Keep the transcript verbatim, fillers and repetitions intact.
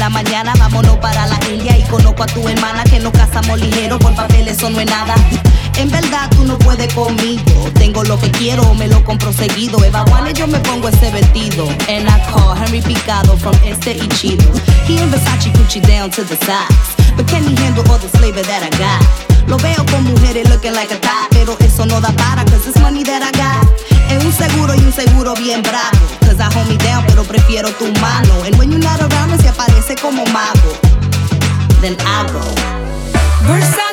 la mañana, vámonos para la India y conozco a tu hermana que nos casamos ligero, por papel eso no es nada. En verdad tú no puedes conmigo, tengo lo que quiero, me lo compro seguido. Eva Juanes yo me pongo ese vestido. And I call Henry Picado from Este y Chido. He in Versace Gucci down to the socks, but can he handle all this flavor that I got? Lo veo con mujeres looking like a top, pero eso no da para, cause it's money that I got. Es un seguro y un seguro bien bravo, cause I hold me down, pero prefiero tu mano. And when you're not around me se aparece como mago, then I go Versace.